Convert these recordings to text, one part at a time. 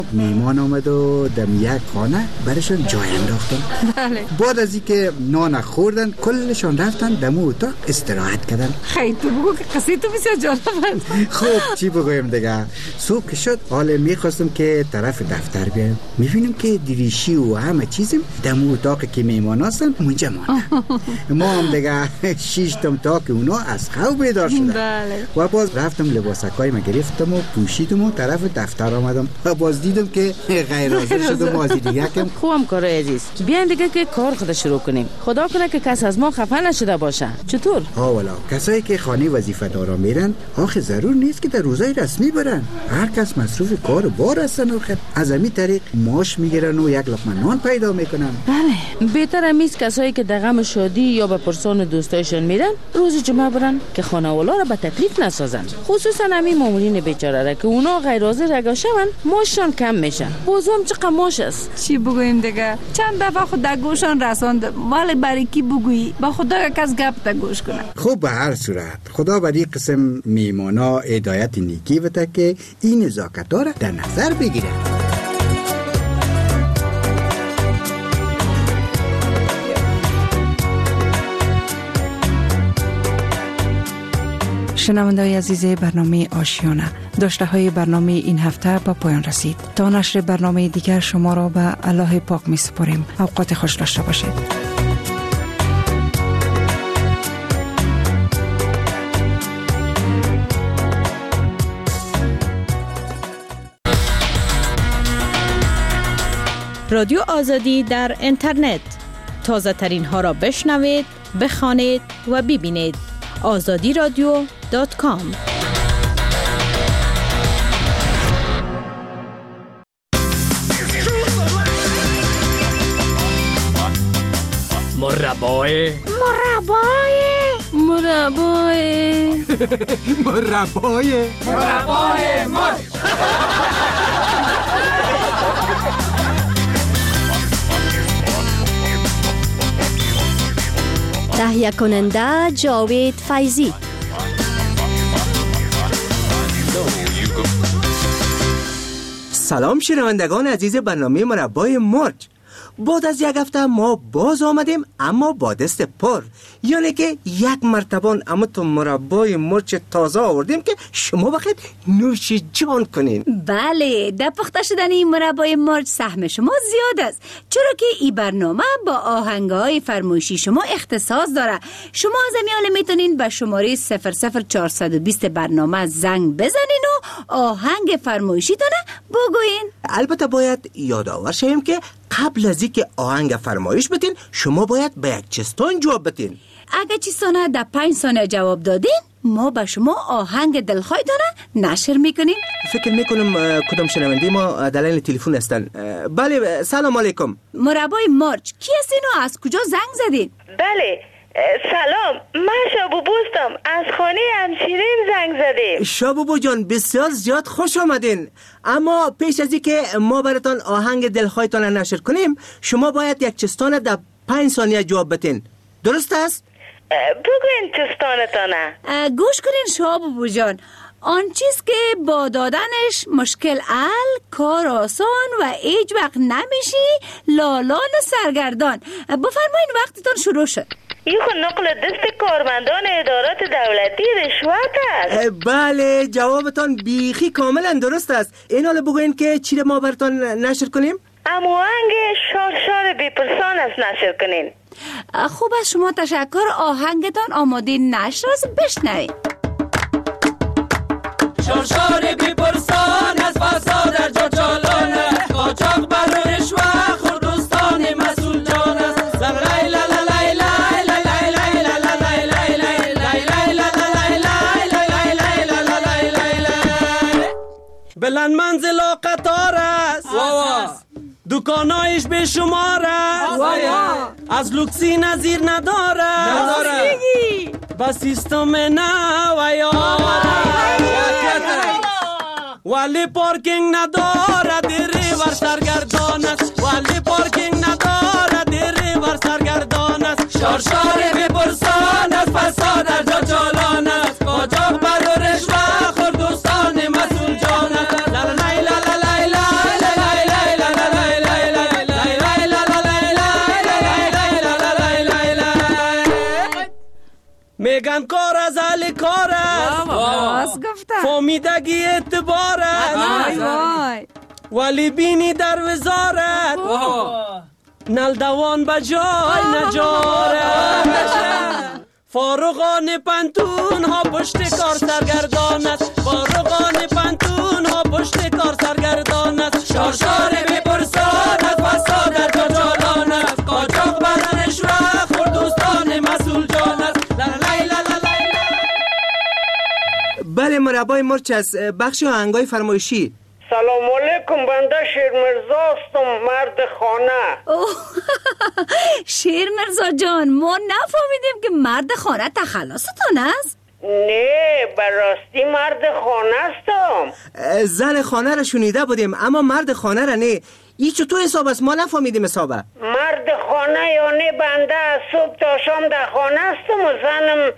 میمان آمد و دم یک خانه برشان جای انداختم. بله. بعد از اینکه نان خوردن کلشان رفتن دم اتاق استراحت کردن. خیلی تو بگو که قصه تو بسیار جالب است. خب چی بگویم دیگه. صبح که شد حالا میخواستم که طرف دفتر بیایم، میبینم که دریشی و همه چیزم دم اتاق که میمان هستن اونجا مانده. ما هم دیگه 6 تا که اونا از خواب بیدار شدن. بله. و باز رفتم لباسکای ما گرفتم و پوشیدم و طرف دفتر آمدم و باز دیدم که غیر حاضر شدم. بازی دیگه کم خوبم کاره عزیز، بیاین دیگه که کار خود شروع کنیم. خدا کنه که کس از ما خفه نشده باشه. چطور؟ والا کسایی که خانه وظیفه دارا میرن آخه ضرور نیست که در روزای رسمی برن. هر کس مصروف کار و بار هستن. آخه از همین طریق معاش میگیرن و یک لقمه نان پیدا میکنن. بله، بهتر همیست کسایی که در غم شادی یا به پرسان دوستایشون میرن روز جمعه برن که خانوالا را به تکلیف نسازن. خصوصا همین مامورین بیچاره را که اونا غیر حاضر اگه شون ماشان کم میشن. بازم چه قماش است. چی بگویم دیگه؟ چند دفعه خود در گوشان رساند، ولی برای کی بگویی؟ با خدا کس گپ تا گوش کنه. خب به هر صورت خدا بر این قسم میمانا هدایت نیکی بده که این نزاکت‌ها را در نظر بگیره. شنونده‌های عزیز برنامه آشیانه، داشته های برنامه این هفته با پایان رسید. تا نشر برنامه دیگر شما را به الله پاک می سپاریم. اوقات خوش داشته باشید. رادیو آزادی در اینترنت، تازه ترین ها را بشنوید، بخوانید و ببینید. azadiradio.com. مربای تهیه کننده جاوید فیضی. سلام شنوندگان عزیز برنامه مربای مرغ. بعد از یک هفته ما باز آمدیم، اما با دست پر، یعنی که یک مرتبان اما تو مربای مرغ تازه آوردیم که شما بخواید نوش جان کنین. بله، در پخته شدن این مربای مرغ سهم شما زیاد است، چرا که این برنامه با آهنگ‌های فرمایشی شما اختصاص داره. شما از امیال میتونین به شماره 00420 برنامه زنگ بزنین و آهنگ فرمایشی تونه بگوین. البته باید یادآور شویم که قبل از اینکه آهنگ فرمایش بتین شما باید به یک چستان جواب بتین. اگه چیستانه در 5 ثانیه جواب دادین ما به شما آهنگ دلخواهتانه نشر میکنیم. فکر میکنم کدام شنونده ما دلیل تلفن هستن. بله، سلام علیکم. مربای مرغ کی هستین و از کجا زنگ زدین؟ بله سلام، من شابوبو هستم، از خانه همشیرین زنگ زدیم. شابوبو جان بسیار زیاد خوش آمدین، اما پیش از اینکه ما براتان آهنگ دلخواهتان نشر کنیم شما باید یک چستانه در 5 ثانیه جواب بتین. درست است؟ بگوین چستانتانه. گوش کنین شابوبو جان، آن چیز که با دادنش مشکل حل، کار آسان و هیچ وقت نمیشی لالان و سرگردان. بفرمایین وقتتان شروع شد. این خود نقل دست کارمندان ادارات دولتی رشوت است. بله، جوابتان بیخی کاملا درست است. این حالا بگوین که چی ما براتان نشر کنیم؟ آهنگ شار بیپرسان است، نشر کنین. خوب از شما تشکر. آهنگتان آماده نشر است، بشنوید. شار بیپرسان از فساد در جا چالانه، قاچاق بر رشوه خودستان مسئول جان است. بلند منزل و قطار است، دکانایش به شمار است، از لوکسی نظیر نداره، با سیستم نویار ولی پارکینگ نداره، دیری ور سرگردان است، ولی پارکینگ نداره، دیری ور سرگردان است. شار بپرسان از فساد در جا چالان است، قاچاق بر رشوه خور دوستان مسئول جان است. روشنکار از اهل کار است، راست گفتن. فامیدگی اعتبار است، وای ولی بینی در وزارت، نلدوان به جای نجارت. فارغان پنتون ها پشت کار سرگردان است، فارغان پنتون ها پشت کار سرگردان است. شارشار بپرسان از فساد در جا جالان است، قاچاق بدنش و خوردوستان مسئول جان است. بله مربای مرچ از بخش آهنگای فرمایشی. سلام علیکم، بنده شیر مرزا هستم، مرد خانه. شیر مرزا جان، ما نفهمیدیم که مرد خانه تخلصتان است؟ نه، براستی مرد خانه هستم. زن خانه را شنیده بودیم اما مرد خانه را نه. این چطور حساب است؟ ما نفهمیدیم حسابه. مرد خانه یعنی بنده از صبح تا شام در خانه هستم و زنم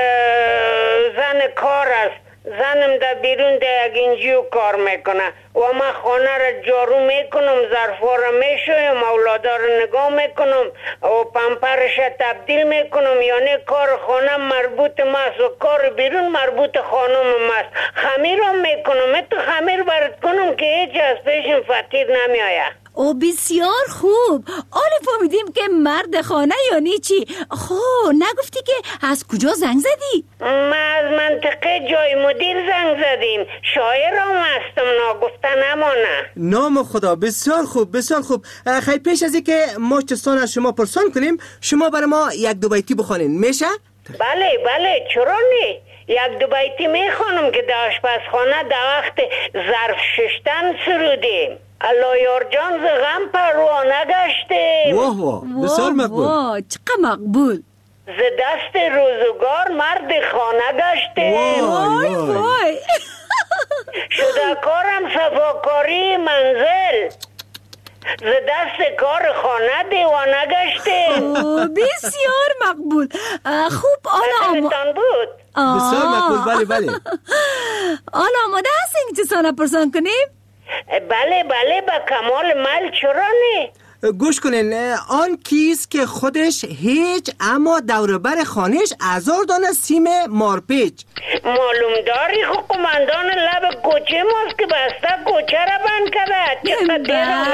زن کار است. زنم در بیرون در یک انجیو کار میکنه و من خانه را جارو میکنم، ظرفا را میشویم، اولادا را نگاه میکنم و پمپرش تبدیل میکنم. یعنی کار خانه مربوط ماست و کار بیرون مربوط خانم ماست. خمیر را میکنم، تو خمیر برات کنم که هیچ از پیشم فطیر نمیآید. او بسیار خوب. آره فهمیدیم که مرد خانه یعنی چی. خب نگفتی که از کجا زنگ زدی؟ ما از منطقه جای مدیر زنگ زدیم. شاعرم هستم، ناگفته نمانه. نام خدا، بسیار خوب بسیار خوب. خیلی پیش از اینکه ما چستان از شما پرسان کنیم، شما برای ما یک دو بیتی بخوانین میشه؟ بله چرا نه؟ یک دو بیتی میخوانم که در آشپزخانه در وقت ظرف ششتن سرودیم. الله یار جان ز غم پروانه گشتیم. واه بسیار مقبول. واه چقدر مقبول. ز دست روزگار مرد خانه گشتیم. وای شده کارم صفاکاری منزل، ز دست کار خانه دیوانه گشتیم. بسیار مقبول. خوب آلا بود. بسیار مقبول. بله آلا آماده هستیم که چسانه پرسان کنیم؟ بله با کمال میل، چرا نه؟ گوش کنین. آن کیست که خودش هیچ اما دوربر خانهش ازار دانه سیم مارپیچ؟ معلوم داری خو قماندان لب کوچه ماست که بسته کوچه را بند کرده.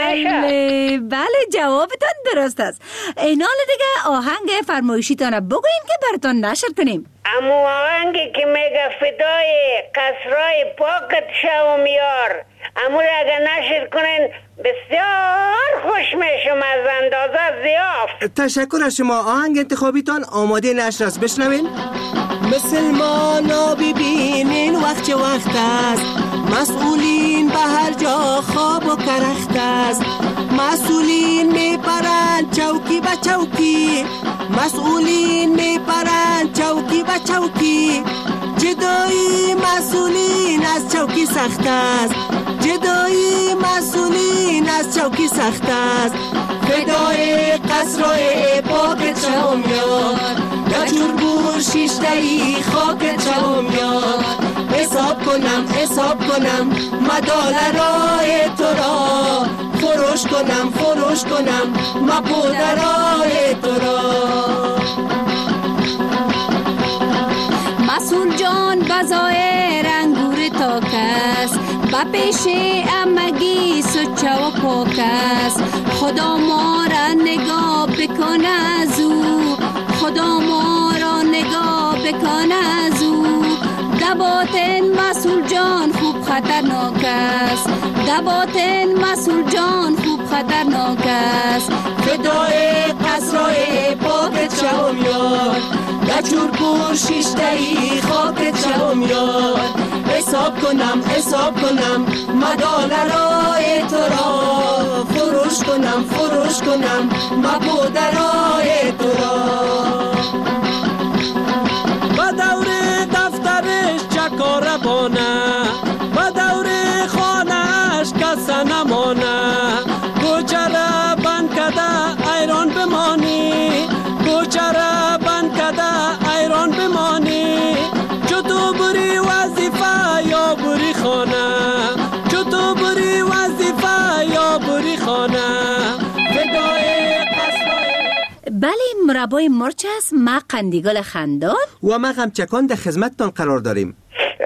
بله جوابتان درست است. اینال دیگه آهنگ فرمایشیتان بگوین که براتان نشر کنیم. امو آهنگی که میگه فدای قصرهای پاکت شوم یار، امو را اگر نشر کنین بسیار خوش میشم از اندازه زیافت. تشکر از شما. آهنگ انتخابیتان آماده نشر است، بشنوین. مسلمانا ببینین وقت است، مسئولین به هر جا خواب و کرخت است. مسئولین میپرند چوکی به چوکی، مسئولین میپرند چوکی به چوکی. جدایی مسئولین از چوکی سخت است، جدایی مسئولین از چوکی سخت است. فدای قصرهای پاکت شوم یار، گجور گور شیشتهی خاکت شوم یار. حساب کنم مدالرای تو را، فروش کنم مپودرای تو را. مسئول جان بزایر انگور تاکست، با پیش امگی سچه و پاکست. خدا ما را نگاه بکن از او، خدا ما را نگاه بکن از او. دباتن مسئول جان خوب خطرناک است، دباتن مسئول جان خوب خطرناک است. فدای قصرهای پاکت شوم یار، گجور پور شیشتهی خاکت شوم یار. حساب کنم مدالرای تو را، فروش کنم مپودرای تو را. با دور دفترش چکار بانه، با دور خانهش کسا نمانه. کوچه را بند کده ایران بمانی، کوچه را بند کده ایران بمانی. چو تو بری وظیفه یا بری خانه، چو تو بری وظیفه یا بری خانه. بله مربای مرچ است. ما قندیگل خندان و ما غمچکان در خدمتتان قرار داریم.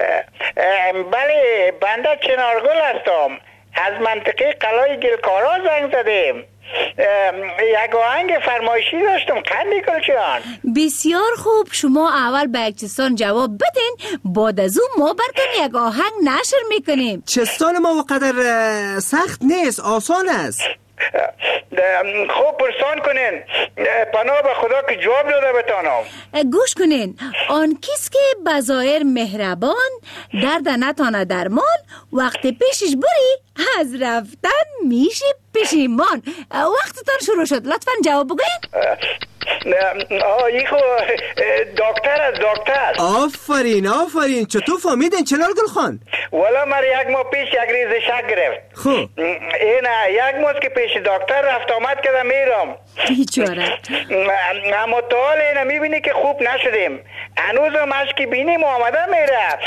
بله بنده چنارگل هستم، از منطقه قلای گلکارا زنگ زدیم. یک آهنگ فرمایشی داشتم قندیگل جان. بسیار خوب، شما اول به یک چستان جواب بدین، بعد از اون ما براتون یک آهنگ نشر میکنیم. چستان ما وقدر سخت نیست، آسان است. خوب پرسان کنین، پناه به خدا که جواب داده بتانم. گوش کنین. آن کس که بظاهر مهربان درد نتانه درمان، وقت پیشش بری از رفتن میشه پشیمان. وقتتان شروع شد، لطفا جواب بگوین. این خو دکتر از دکتر. آفرین چطور فهمیدین چنارگل خان؟ والا من یک ماه پیش یک ریز شک گرفت. خب این یک ماه که پیش دکتر رفت آمد کردم میرم. بیچاره. اما تا حال اینا میبینی که خوب نشدیم، هنوز هم اشکی بینیم آمده میره.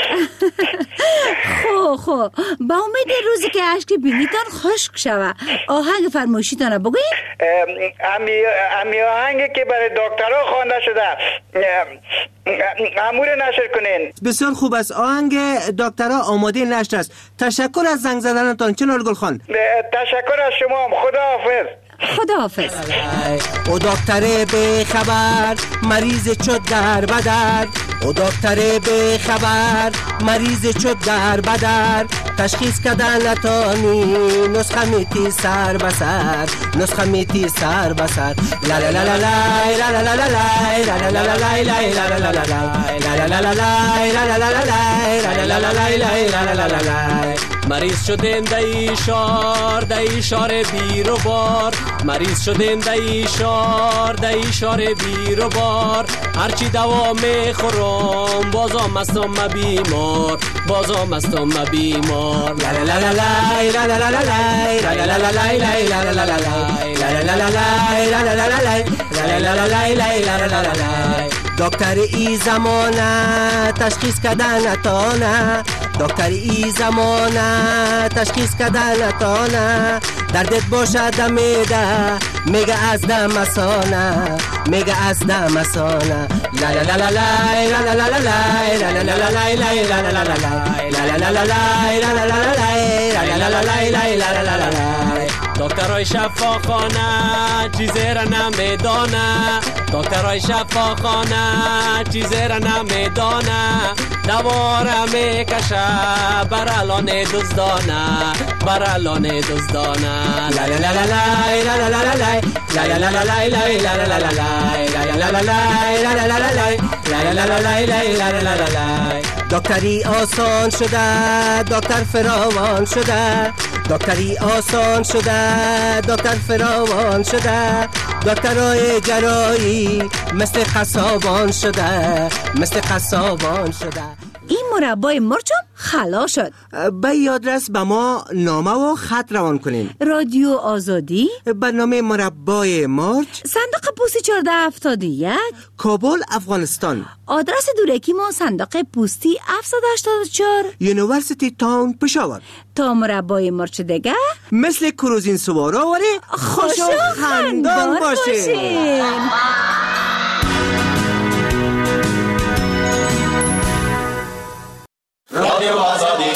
خب با امید روزی که اشکی بینیتان خشک شوه، آهنگ فرمایشیتان بگوین. امی آهنگی که برای دکترها خوانده شده امور نشر کنین. بسیار خوب است، آهنگ دکترها آماده نشر است. تشکر از زنگ زدنتان چنارگل خان. تشکر از شما، خدا حافظ. خدا حافظ. او دکتر به خبر مریض شد در بدر، او دکتر به خبر مریض شد در بدر، تشخیص کردن نتانی نسخه میتی سر بسر، نسخه میتی سر بسر. لا لا لا لا لا لا لا لا لا لا لا لا لا لا لا لا لا. مریض شدیم دای شار بیر و بار، مریض شدیم دای شار بیر و بار، هرچی دوا میخورم بازم مستم بیمار، بازم مستم بیمار. لا لا لا لا لا لا لا لا لا لا لا لا لا لا. دکتر ای زمانه تشخیص کردن نتانه، دکتر ای زمانه تشخیص کردن نتانه، دردت باشد میده میگه از دم مسانه، میگه از دم مسانه. لا لا لا لا لا لا لا لا لا لا لا لا. دکترای شفاخانه چیزی را نمیدانه، دکترای شفاخانه چیزی را نمیدانه، دواره میکشه برالان دزدانه، برالان دزدانه. لا لا لا لا لا لا لا لا لا لا لا لا لا. دکتری آسان شده، دکتر فراوان شده، دکتری آسان شده، دکتر فراوان شده، دکترای جرایی مثل قصابان شده، مثل قصابان شده. این مربای مرچم خلاص شد. به یادرس به ما نامه و خط روان کنین. رادیو آزادی، برنامه مربای مرچ، صندوق پستی 1471، کابل، افغانستان. آدرس دورکی ما صندوق پستی 784، یونیورسیتی تاون، پشاور. تا مربای مرچ دیگه مثل کروزین سوارا ولی خوش و خندان باشین. رادیو آزادی